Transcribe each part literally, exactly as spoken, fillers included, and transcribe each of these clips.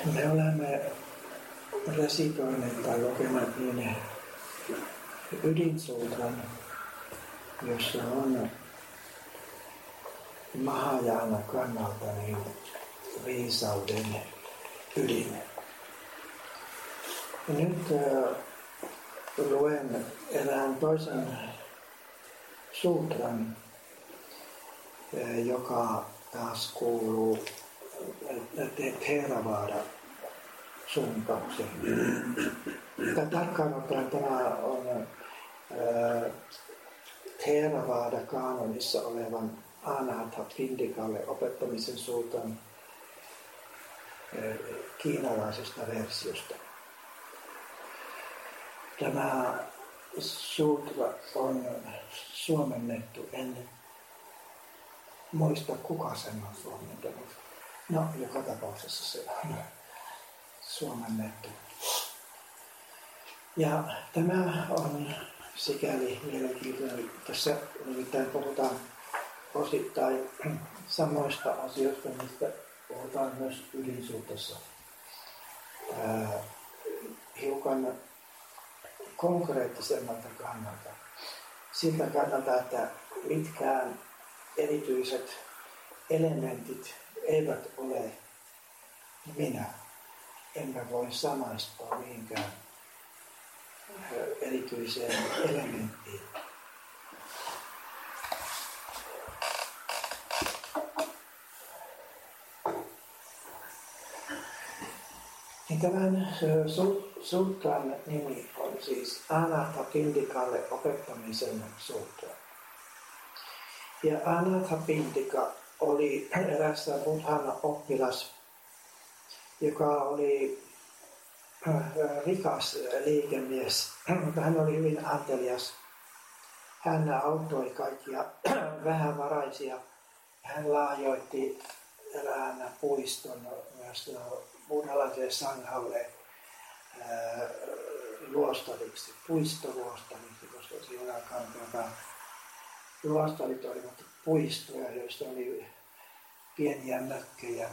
Me olemme resitoineet tai lukeneet niin ydinsuutran, jossa on Mahajana kannalta niin viisauden ydin. Ja nyt äh, luen erään toisen sutran, äh, joka taas kuuluu Theravada suuntaukseen. Tarkkaan ottaen tämä on äh, Theravada kaanonissa olevan Anatha Pindikalle opettamisen sutran äh, kiinalaisesta versiosta. Tämä sutra on suomennettu, en muista kuka sen on suomentanut. No, joka tapauksessa se on suomennettu. Ja tämä on sikäli mielenkiintoinen. Tässä nimittäin puhutaan osittain samoista asioista, mistä puhutaan myös ydinsuutrassa. Hiukan konkreettisemmalta kannalta. Siltä kannalta, että mitkään erityiset elementit eivät ole minä. Emme voi samaistua mihinkään erityiseen elementtiin. Niin tämän sutran nimi on siis Anatha Pindikalle opettamisen sutra. Ja Anatha Pindika oli erässä Buddhan oppilas, joka oli rikas liikemies, mutta hän oli hyvin antelias. Hän auttoi kaikkia vähävaraisia. Hän laajoitti erään puiston myös buddhalaiselle sanghalle luostariksi, puistoluostariksi, koska siinä aikaan luostarit olivat puistoja, joista oli pieniä mökkejä.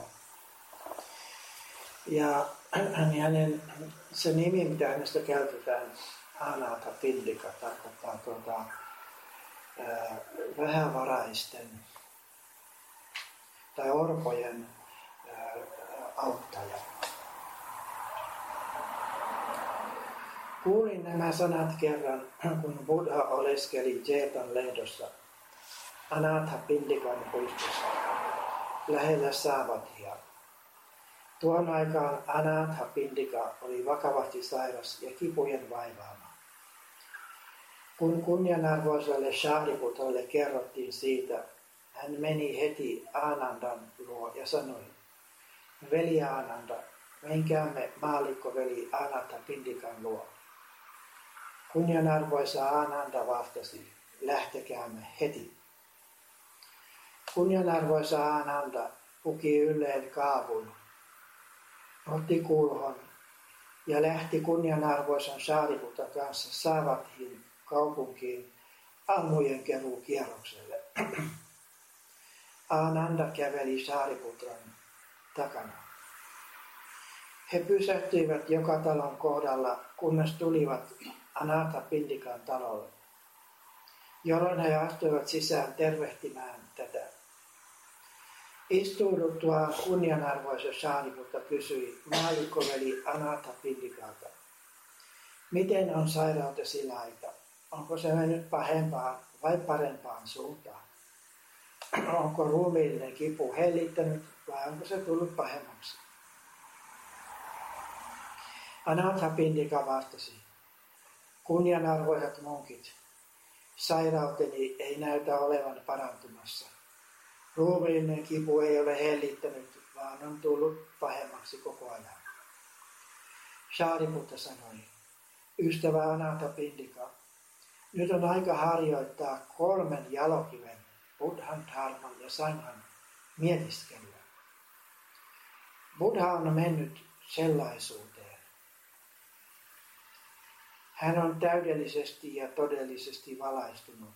Ja hänen, se nimi, mitä hänestä käytetään, Anatha Pindika, tarkoittaa tuota, ää, vähävaraisten tai orpojen ää, auttaja. Kuulin nämä sanat kerran, kun Buddha oleskeli Jetan lehdossa Anatha Pindikan puistossa lähellä Savathia. Tuon aikaan Anatha Pindika oli vakavasti sairas ja kipujen vaivaama. Kun kunnianarvoiselle Shariputralle kerrottiin siitä, hän meni heti Anandan luo ja sanoi, veli Ananda, menkäämme maallikkoveli Anatha Pindikan luo. Kunnianarvoisa Ananda vastasi, lähtekäämme heti. Kunnianarvoisa Ananda puki ylleen kaavun, otti kulhon ja lähti kunnianarvoisen Shariputan kanssa Savathin kaupunkiin ammujen keruukierrokselle. Ananda käveli Sariputran takana. He pysähtyivät joka talon kohdalla, kunnes tulivat Anatha Pindikan talolle, jolloin he astuivat sisään tervehtimään tätä. Istuuduttuaan kunnianarvoisen Sariputta kysyi maallikkoveli Anatha Pindikalta, miten on sairautesi laita? Onko se mennyt pahempaan vai parempaan suuntaan? Onko ruumiillinen kipu hellittänyt vai onko se tullut pahemmaksi? Anatha Pindika vastasi, kunnianarvoisat munkit, sairauteni ei näytä olevan parantumassa. Ruumiillinen kipu ei ole hellittänyt, vaan on tullut pahemmaksi koko ajan. Sariputta sanoi, ystävä Anatha Pindika, nyt on aika harjoittaa kolmen jalokiven, Buddhan, Dharman ja Sanghan, mietiskelyä. Buddha on mennyt sellaisuuteen. Hän on täydellisesti ja todellisesti valaistunut.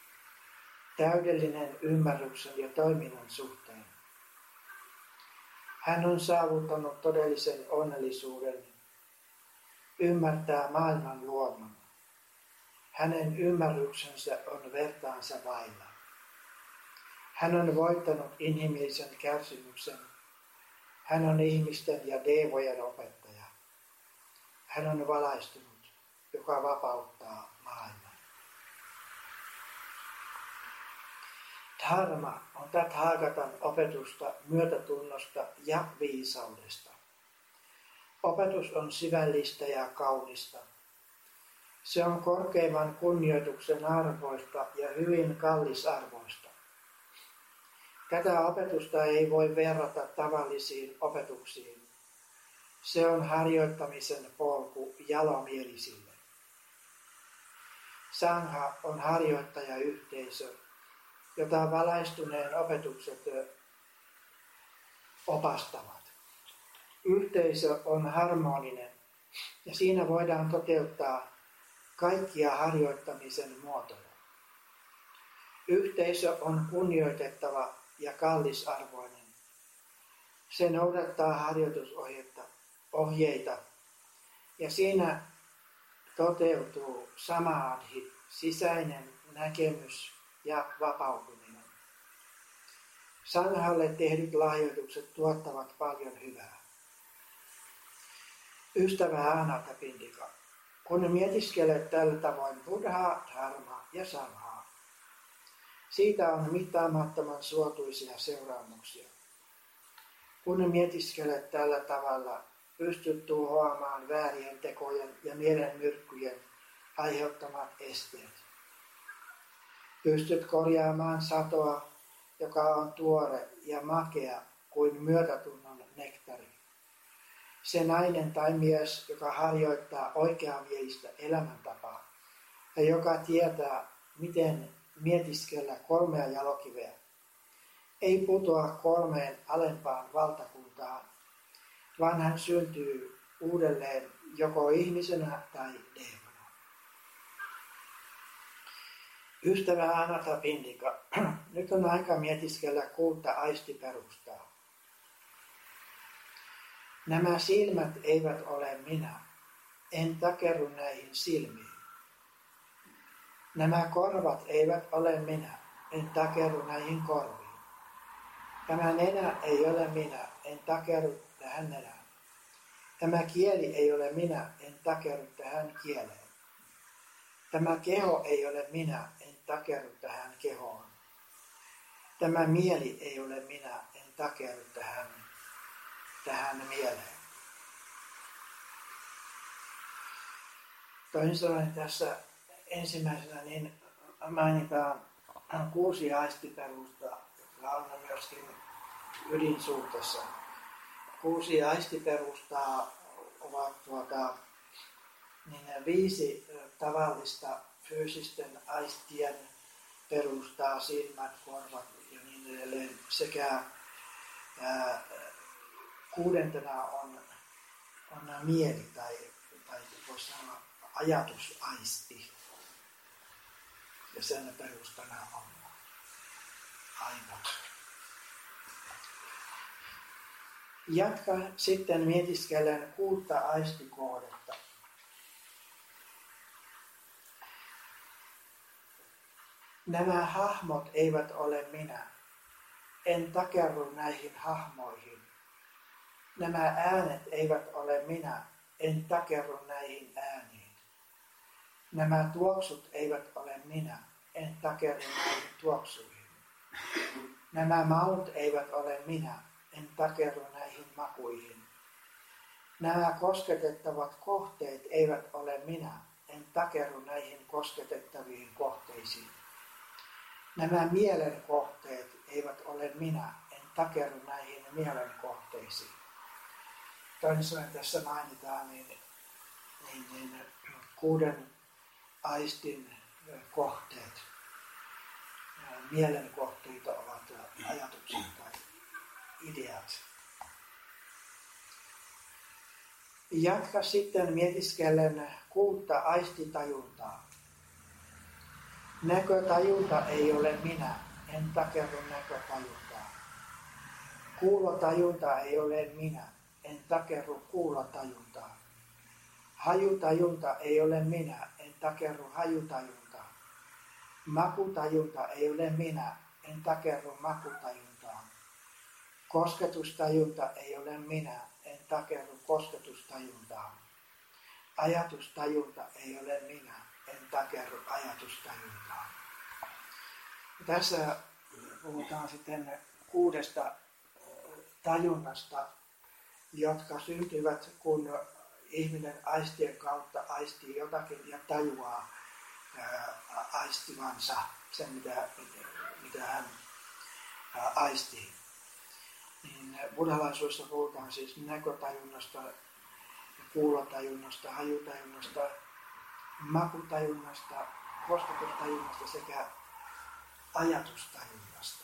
Täydellinen ymmärryksen ja toiminnan suhteen. Hän on saavuttanut todellisen onnellisuuden, ymmärtää maailman luoman. Hänen ymmärryksensä on vertaansa vailla. Hän on voittanut inhimillisen kärsimyksen. Hän on ihmisten ja devojen opettaja. Hän on valaistunut, joka vapauttaa maailman. Dharma on Tathagatan opetusta myötätunnosta ja viisaudesta. Opetus on syvällistä ja kaunista. Se on korkeimman kunnioituksen arvoista ja hyvin kallisarvoista. Tätä opetusta ei voi verrata tavallisiin opetuksiin. Se on harjoittamisen polku jalomielisille. Sangha on harjoittajayhteisö, jota valaistuneen opetukset opastavat. Yhteisö on harmoninen ja siinä voidaan toteuttaa kaikkia harjoittamisen muotoja. Yhteisö on kunnioitettava ja kallisarvoinen. Se noudattaa harjoitusohjeita ohjeita, ja siinä toteutuu samadhi, sisäinen näkemys ja vapautuminen. Sanghalle tehdyt lahjoitukset tuottavat paljon hyvää. Ystävä Anathapindika, kun mietiskelet tällä tavoin Buddhaa, Dharmaa ja Sanghaa, siitä on mittaamattoman suotuisia seuraamuksia. Kun mietiskelet tällä tavalla, pystyt tuhoamaan väärien tekojen ja mielenmyrkkyjen aiheuttamat esteet. Pystyt korjaamaan satoa, joka on tuore ja makea kuin myötätunnon nektari. Se nainen tai mies, joka harjoittaa oikeamielistä elämäntapaa ja joka tietää, miten mietiskellä kolmea jalokiveä, ei putoa kolmeen alempaan valtakuntaan, vaan hän syntyy uudelleen joko ihmisenä tai deevana. Ystävä Anathapindika, nyt on aika mietiskellä kuutta aistiperustaa. Nämä silmät eivät ole minä, en takerru näihin silmiin. Nämä korvat eivät ole minä, en takerru näihin korviin. Tämä nenä ei ole minä, en takerru tähän nenään. Tämä kieli ei ole minä, en takerru tähän kieleen. Tämä keho ei ole minä, en takerru tähän kehoon. Tämä mieli ei ole minä, en takerru tähän, tähän mieleen. Toisin sanoen tässä ensimmäisenä niin mainitaan kuusi aistiperustaa, jotka on myöskin ydinsuhteessa. Kuusi aistiperustaa ovat tuota, niin viisi tavallista fyysisten aistien perustaa, silmät, korvat ja niin edelleen. Sekä ää, kuudentena on, on mieli tai, tai voisi sanoa ajatusaisti. Ja sen perustana on aivot. Jatka sitten mietiskellen kuutta aistikohdetta. Nämä hahmot eivät ole minä. En takerru näihin hahmoihin. Nämä äänet eivät ole minä. En takerru näihin ääniin. Nämä tuoksut eivät ole minä. En takerru näihin tuoksuihin. Nämä maut eivät ole minä. En takerru näihin makuihin. Nämä kosketettavat kohteet eivät ole minä. En takerru näihin kosketettaviin kohteisiin. Nämä mielen kohteet eivät ole minä. En takerru näihin mielen kohteisiin. Toisin sanoen tässä mainitaan niin, niin, niin, kuuden aistin kohteet. Mielen kohteita ovat ajatukset tai ideat. Jatka sitten mietiskellen kuutta aistitajuntaa. Näkötajunta ei ole minä, en takerru näkötajuntaa. Kuulotajunta ei ole minä, en takerru kuulotajuntaan. Hajutajunta ei ole minä, en takerru hajutajuntaan. Makutajunta ei ole minä, en takerru makutajuntaan. Kosketustajunta ei ole minä, en takerru kosketustajuntaan. Ajatustajunta ei ole minä, en takerru ajatustajuntaan. Tässä puhutaan sitten kuudesta tajunnasta, jotka syntyvät, kun ihminen aistien kautta aistii jotakin ja tajuaa ää, aistivansa sen, mitä, mitä hän ää, aistii. Niin buddhalaisuudessa puhutaan siis näkötajunnasta, kuulotajunnasta, hajutajunnasta, makutajunnasta, kosketustajunnasta sekä ajatustajunnasta.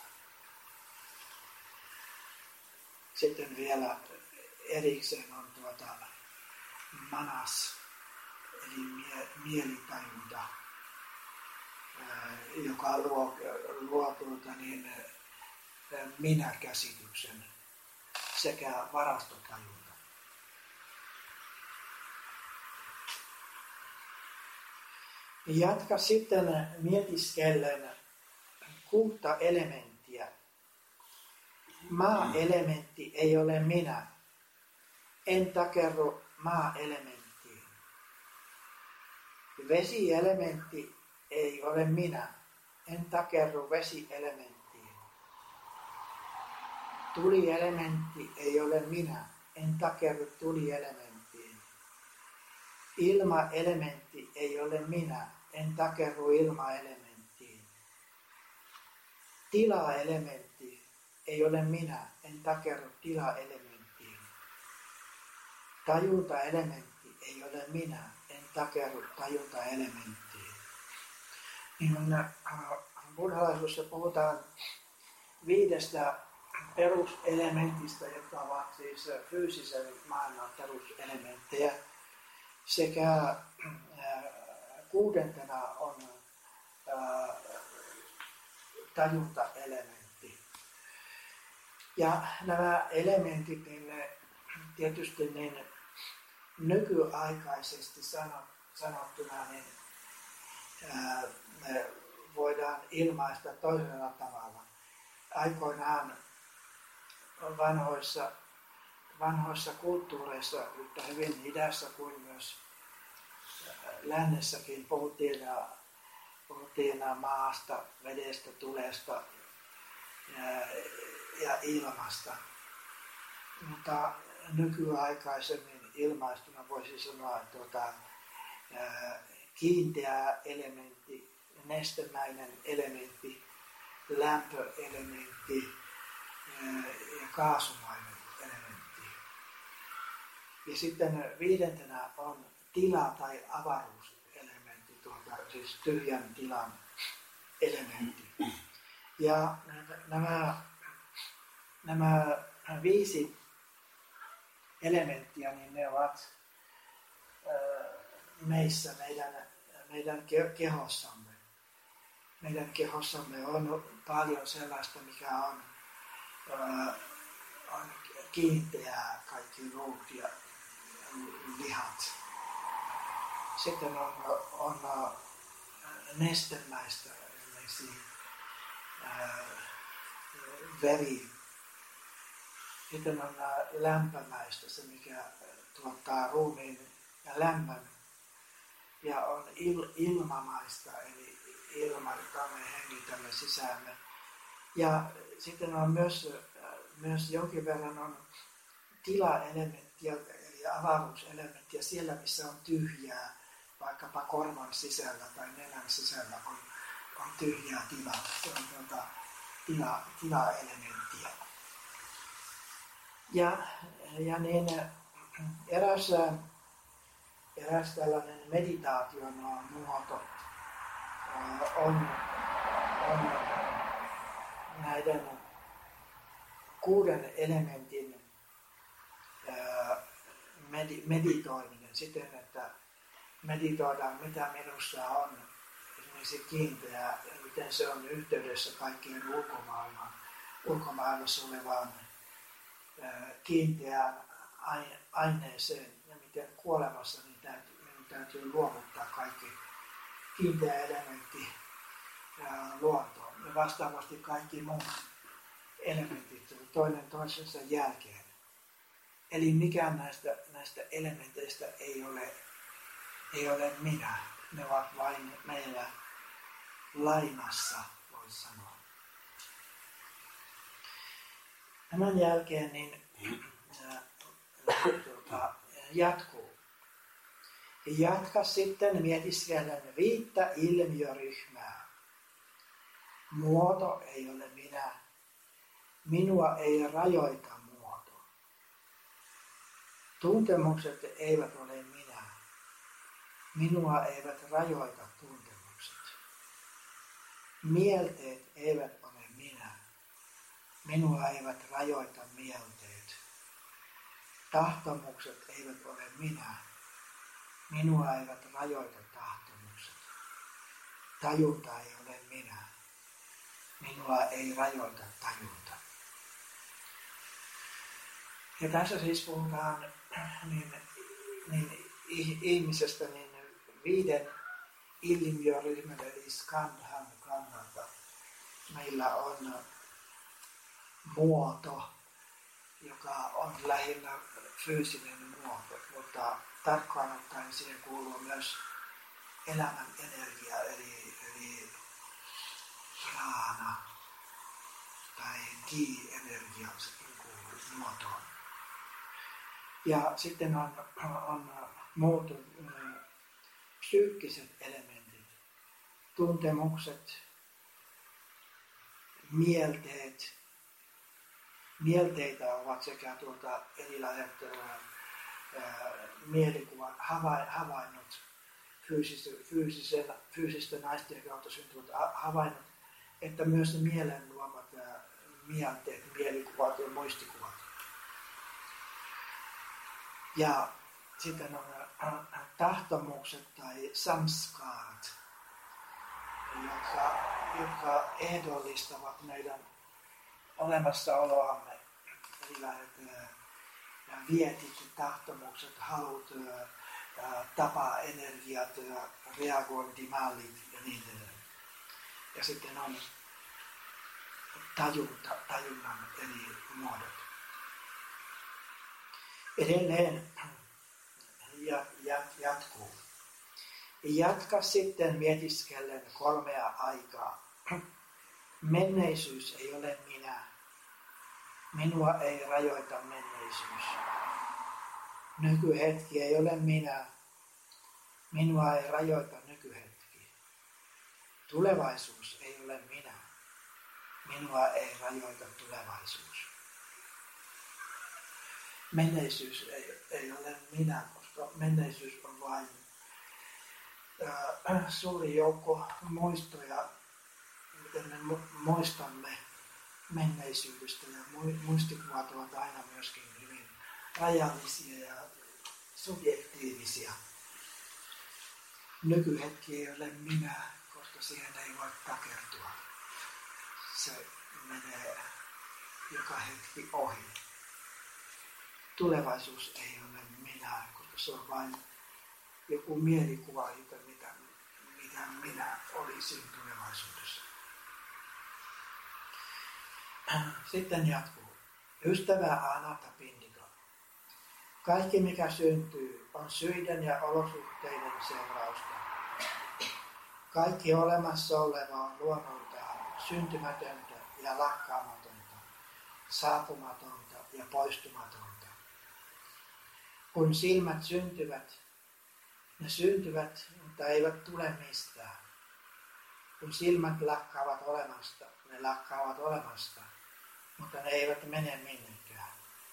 Sitten vielä erikseen on tuota manas, eli mie, mielitajunta, ää, joka luo, luo tuota niin, minä-käsityksen sekä varastotajunta. Jatka sitten mietiskellen kuutta elementtiä. Maa-elementti ei ole minä. En takerru maa-elementtiin. Vesi-elementti ei ole minä. En takerru vesi-elementtiin. Tuli-elementti ei ole minä. En takerru tuli-elementtiin. Ilma-elementti ei ole minä. En takerru ilma-elementtiin. Tila-elementti ei ole minä. En takerru tila-elementtiin. Tajunta-elementti ei ole minä. En takerru tajunta-elementtiin. Niin buddhalaisuudessa puhutaan viidestä peruselementistä, jotka ovat siis fyysisen maailman peruselementtejä. Sekä kuudentena on ää, tajuntaelementti. Ja nämä elementit, niin ne, tietysti niin nykyaikaisesti sanottuna, niin ää, me voidaan ilmaista toisella tavalla. Aikoinaan vanhoissa, vanhoissa kulttuureissa, yhtä hyvin idässä kuin myös lännessäkin puhuttiin, puhuttiin maasta, vedestä, tulesta ja, ja ilmasta. Mutta nykyaikaisemmin ilmaistuna voisi sanoa, että tuota, kiinteä elementti, nestemäinen elementti, lämpöelementti ja kaasumainen elementti. Ja sitten viidentenä on tila- tai avaruuselementti, tuota, siis tyhjän tilan elementti. Ja nämä, nämä viisi elementtiä, niin ne ovat meissä, meidän, meidän kehossamme. Meidän kehossamme on paljon sellaista, mikä on, on kiinteää, kaikki ruut ja lihat. Sitten on, on nestemäistä, esimerkiksi ää, veri. Sitten on lämpömäistä, se mikä tuottaa ruumiin ja lämmön. Ja on il, ilmamaista, eli ilma, jota me hengitämme sisäämme. Ja sitten on myös, myös jonkin verran on tila-elementtiä, eli avaruuselementtiä siellä, missä on tyhjää, vaikkapa korvan sisällä tai nenän sisällä on, on tyhjää tilaa. Se on tuota, tila, tila-elementtiä. Ja, ja niin eräs, eräs tällainen meditaation muoto on, on näiden kuuden elementin meditoiminen siten, että meditoidaan mitä minussa on esimerkiksi kiinteää ja miten se on yhteydessä kaikkien ulkomaailmaan, ulkomaailmassa olevaan kiinteään aineeseen ja miten kuolemassa niin täytyy, niin täytyy luovuttaa kaikki kiinteä elementti luontoon. Ja vastaavasti kaikki muut elementit toinen toisensa jälkeen. Eli mikään näistä, näistä elementeistä ei ole, ei ole minä. Ne ovat vain meillä lainassa, voisi sanoa. Tämän jälkeen niin, ää, tuota, jatkuu. Jatka sitten mietiskellen viittä ilmiöryhmää. Muoto ei ole minä. Minua ei rajoita muoto. Tuntemukset eivät ole minä. Minua eivät rajoita tuntemukset. Mielteet eivät ole minä. Minua eivät rajoita mielteet. Tahtomukset eivät ole minä. Minua eivät rajoita tahtomukset. Tajunta ei ole minä. Minua ei rajoita tajunta. Ja tässä siis puhutaan niin, niin, ihmisestä niin viiden ilmiöryhmän eli skandhan kannalta. Meillä on muoto, joka on lähinnä fyysinen muoto, mutta tarkkaan ottaen siihen kuuluu myös elämän energia, eli, eli prana tai ki-energia kuuluu muotoon. Ja sitten on, on muut psyykkiset elementit, tuntemukset, mielteet. Mielteitä ovat sekä tuota erilaiset ää, mielikuvat, havainnot, fyysisten, fyysisten naisten kautta syntyvät havainnot, että myös ne mielen luomat ää, mielteet, mielikuvat ja muistikuvat. Ja sitten on ää, tahtomukset tai samskaarat, jotka, jotka ehdollistavat meidän olemassaoloamme, erilaiset vietit, tahtomukset, halut, tapa, energiat, reagointimallit ja niin edelleen. Ja sitten on tajunta, tajunnan eri muodot. Edelleen jatkuu. Jatka sitten mietiskellen kolmea aikaa. Menneisyys ei ole minä. Minua ei rajoita menneisyys. Nykyhetki ei ole minä. Minua ei rajoita nykyhetki. Tulevaisuus ei ole minä. Minua ei rajoita tulevaisuus. Menneisyys ei, ei ole minä, koska menneisyys on vain äh, suuri joukko muistoja, miten me muistamme menneisyydestä, ja muistikuvat ovat aina myöskin hyvin rajallisia ja subjektiivisia. Nykyhetki ei ole minä, koska siihen ei voi takertua. Se menee joka hetki ohi. Tulevaisuus ei ole minä, koska se on vain joku mielikuva siitä, mitä, mitä minä olisin tulevaisuudessa. Sitten jatkuu. Ystävä Anathapindika. Kaikki mikä syntyy on syiden ja olosuhteiden seurausta. Kaikki olemassa oleva on luonnoltaan syntymätöntä ja lakkaamatonta, saapumatonta ja poistumatonta. Kun silmät syntyvät, ne syntyvät, mutta eivät tule mistään. Kun silmät lakkaavat olemasta, ne lakkaavat olemasta, mutta ne eivät mene minnekään.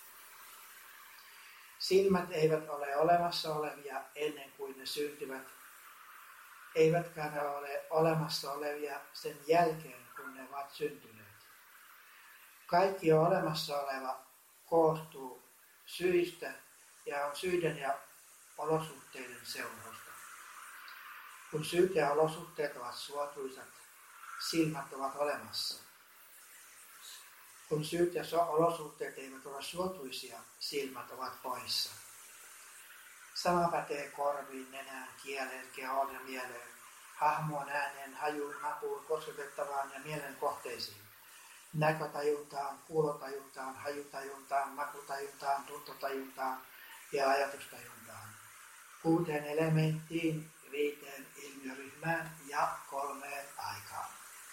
Silmät eivät ole olemassa olevia ennen kuin ne syntyvät, eivätkä ne ole olemassa olevia sen jälkeen, kun ne ovat syntyneet. Kaikki olemassa oleva koostuu syistä ja on syiden ja olosuhteiden seurausta. Kun syyt ja olosuhteet ovat suotuisat, silmät ovat olemassa. Kun syyt ja olosuhteet eivät ole suotuisia, silmät ovat poissa. Sama pätee korviin, nenään, kieleen, kehoon ja mieleen, hahmoon, ääneen, hajuun, makuun, kosketettavaan ja mielen kohteisiin, näkötajuntaan, kuulotajuntaan, hajutajuntaan, makutajuntaan, tuntotajuntaan ja ajatustajuntaan, kuuteen elementtiin, viiteen ilmiöryhmään ja kolmeen aikaan.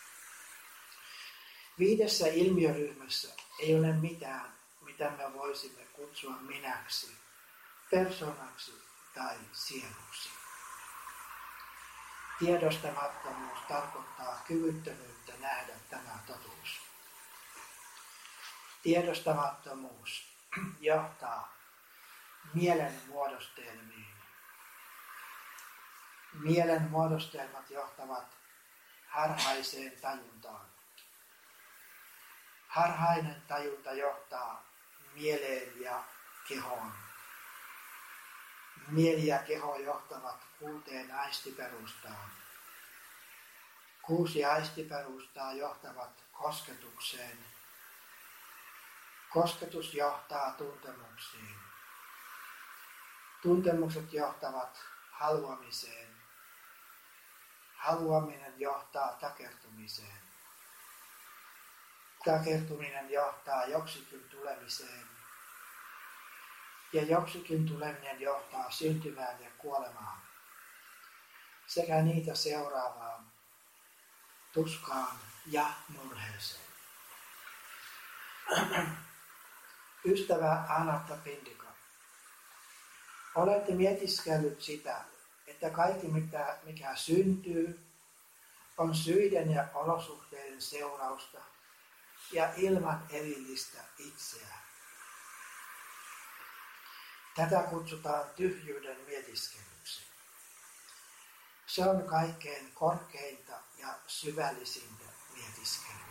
Viidessä ilmiöryhmässä ei ole mitään, mitä me voisimme kutsua minäksi, persoonaksi tai sieluksi. Tiedostamattomuus tarkoittaa kyvyttömyyttä nähdä tämä totuus. Tiedostamattomuus johtaa mielen muodostelmiin. Mielen muodostelmat johtavat harhaiseen tajuntaan. Harhainen tajunta johtaa mieleen ja kehoon. Mieli ja keho johtavat kuuteen aistiperustaan. Kuusi aistiperustaa johtavat kosketukseen. Kosketus johtaa tuntemuksiin. Tuntemukset johtavat haluamiseen. Haluaminen johtaa takertumiseen. Takertuminen johtaa joksikin tulemiseen. Ja joksikin tuleminen johtaa syntymään ja kuolemaan. Sekä niitä seuraavaan tuskaan ja murheeseen. Ystävä Anathapindika, olette mietiskellyt sitä, että kaikki mitä, mikä syntyy, on syiden ja olosuhteiden seurausta ja ilman erillistä itseä. Tätä kutsutaan tyhjyyden mietiskelyksi. Se on kaikkein korkeinta ja syvällisintä mietiskelyä.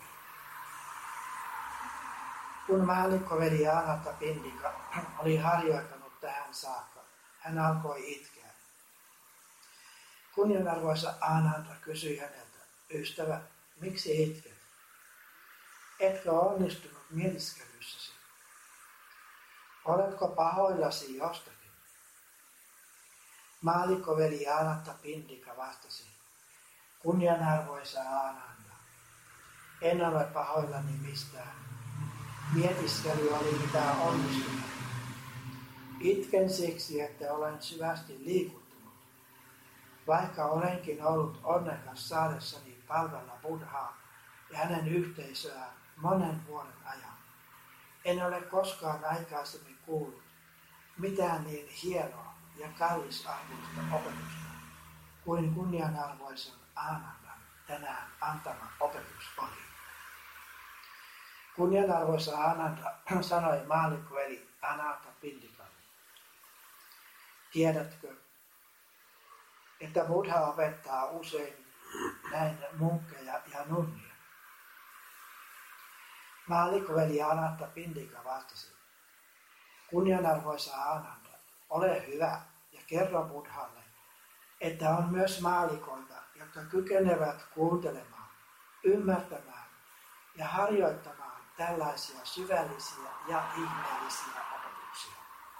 Kun maallikkoveli Anathapindika oli harjoittanut tähän saakka, hän alkoi itkeä. Kunnianarvoisa Ananta kysyi häneltä, ystävä, miksi itket? Etkö onnistunut mietiskelyssäsi? Oletko pahoillasi jostakin? Maallikkoveli Anathapindika vastasi, kunnianarvoisa Ananda, en ole pahoillani mistään. Mietiskely oli mitä onnistunut. Itken siksi, että olen syvästi liikuttunut, vaikka olenkin ollut onnekas saadessani palvella Buddhaa ja hänen yhteisöään monen vuoden ajan. En ole koskaan aikaisemmin kuullut mitään niin hienoa ja kallisarvoista opetusta kuin kunnianarvoisen Anandan tänään antama opetus oli. Kunnianarvoisa Ananda sanoi maallikkoveli Anathapindikalle, tiedätkö, että Buddha opettaa usein näin munkkeja ja nunnia? Maallikkoveli Anathapindika vastasi, kunnianarvoisa Ananda, ole hyvä ja kerro Buddhalle, että on myös maalikoita, jotka kykenevät kuuntelemaan, ymmärtämään ja harjoittamaan tällaisia syvällisiä ja ihmeellisiä opetuksia.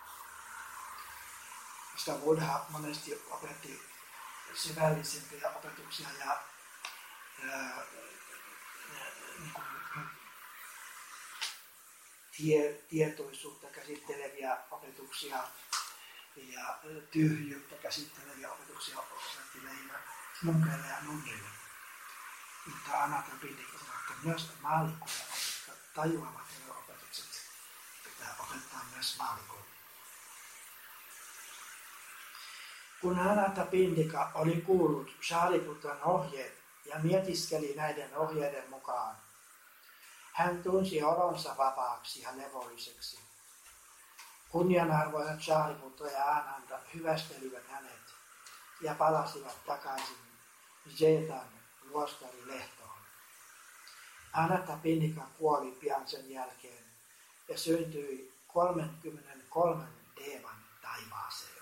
Koska Buddha monesti opetti syvällisempiä opetuksia ja, ja, ja niin kuin, tie, tietoisuutta käsitteleviä opetuksia ja tyhjyyttä käsitteleviä opetuksia opetti lähinnä munkeille ja nunnille. Mutta Anathapindika sanoi, että myös maallikkoja on, jotka tajuavat nämä opetukset. Pitää opettaa myös maallikkoja. Kun Anathapindika oli kuullut Sariputran ohjeet ja mietiskeli näiden ohjeiden mukaan, hän tunsi olonsa vapaaksi ja levolliseksi. Kunnianarvoiset Sariputra ja Ananda hyvästelivät hänet ja palasivat takaisin Jetan luostarilehtoon. Anathapindika kuoli pian sen jälkeen ja syntyi kolmekymmentäkolme devan taivaaseen.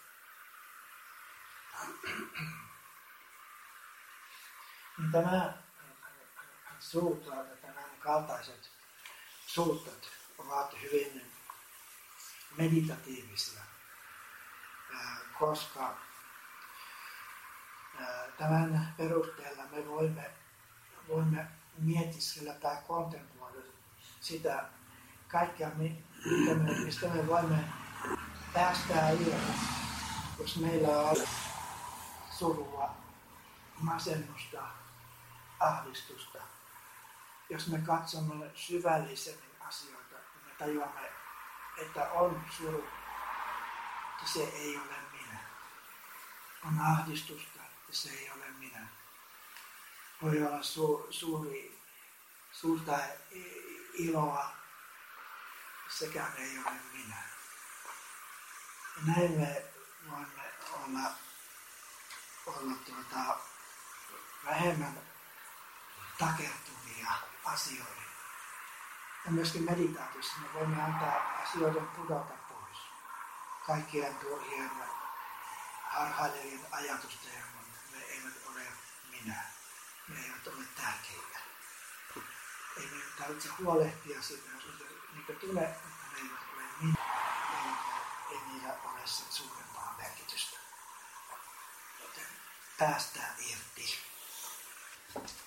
Tämä sutra, tämän kaltaiset suutat ovat hyvin meditatiivisia, koska tämän perusteella me voimme, voimme mietiskellä tai kontemploida sitä kaikkea, mistä me voimme päästää irti, jos meillä on surua, masennusta, ahdistusta. Jos me katsomme syvällisemmin asioita, niin me tajuamme, että on suru, että se ei ole minä. On ahdistusta, että se ei ole minä. Voi olla su, suuri, suurta iloa, sekään ei ole minä. Ja näin me voimme olla, olla tuota, vähemmän takertuvia asioihin. Ja myöskin meditaatiossa me voimme antaa asioiden pudota pois. Kaikkien turhien harhailevien ajatusten, ne eivät ole minä. Ne eivät ole tärkeitä. Ei meidän tarvitse huolehtia siitä, jos niitä tulee, mutta ne eivät ole minä. Ei, ei niillä ole sen suurempaa merkitystä. Joten päästään irti.